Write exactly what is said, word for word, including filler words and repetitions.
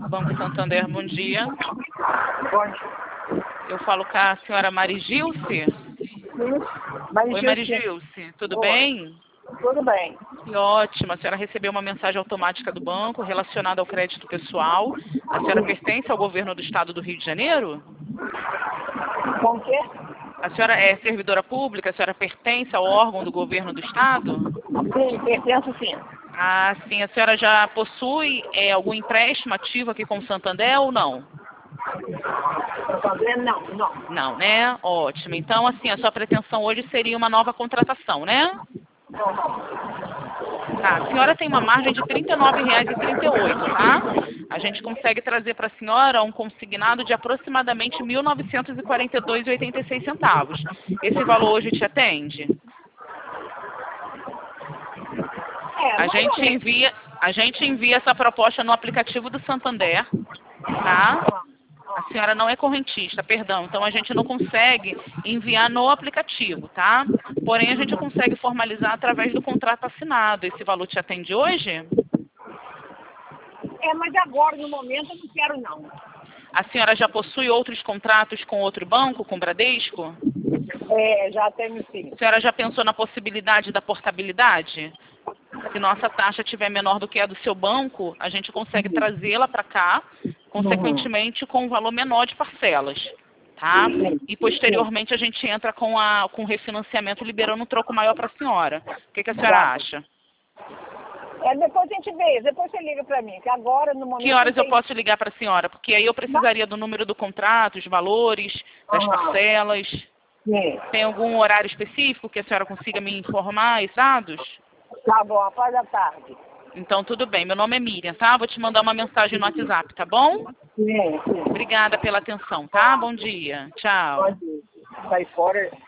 Banco Santander, bom dia. Bom dia. Eu falo com a senhora Marigilce. Sim. Oi, Marigilce, tudo Oi. bem? Tudo bem. Que ótimo. A senhora recebeu uma mensagem automática do banco relacionada ao crédito pessoal. A senhora pertence ao governo do estado do Rio de Janeiro? Com o quê? A senhora é servidora pública? A senhora pertence ao órgão do governo do estado? Sim, pertenço sim. Ah, sim. A senhora já possui é, algum empréstimo ativo aqui com o Santander ou não? Santander, não, não. Não, né? Ótimo. Então, assim, a sua pretensão hoje seria uma nova contratação, né? Não, Tá. A senhora tem uma margem de trinta e nove reais e trinta e oito centavos, tá? A gente consegue trazer para a senhora um consignado de aproximadamente mil novecentos e quarenta e dois reais e oitenta e seis centavos. Esse valor hoje te atende? É, A mais ou gente menos. envia, a gente envia essa proposta no aplicativo do Santander, tá? A senhora não é correntista, perdão. Então a gente não consegue enviar no aplicativo, tá? Porém a gente consegue formalizar através do contrato assinado. Esse valor te atende hoje? É, mas agora, no momento, eu não quero, não. A senhora já possui outros contratos com outro banco, com o Bradesco? É, já tenho sim. A senhora já pensou na possibilidade da portabilidade? Se nossa taxa estiver menor do que a do seu banco, a gente consegue trazê-la para cá, consequentemente com um valor menor de parcelas, tá? E posteriormente a gente entra com, a, com o refinanciamento liberando um troco maior para a senhora. O que, que a senhora Tá. acha? É, depois a gente vê, depois você liga pra mim, que agora, no momento... Que horas não eu tem- posso ligar para a senhora? Porque aí eu precisaria do número do contrato, os valores, das Ah. parcelas. Sim. Tem algum horário específico que a senhora consiga me informar esses dados? Tá bom, após a tarde. Então tudo bem, meu nome é Miriam, tá? Vou te mandar uma mensagem no WhatsApp, tá bom? Sim, sim. Obrigada pela atenção, tá? Bom dia. Tchau. Pode ir. Sai fora.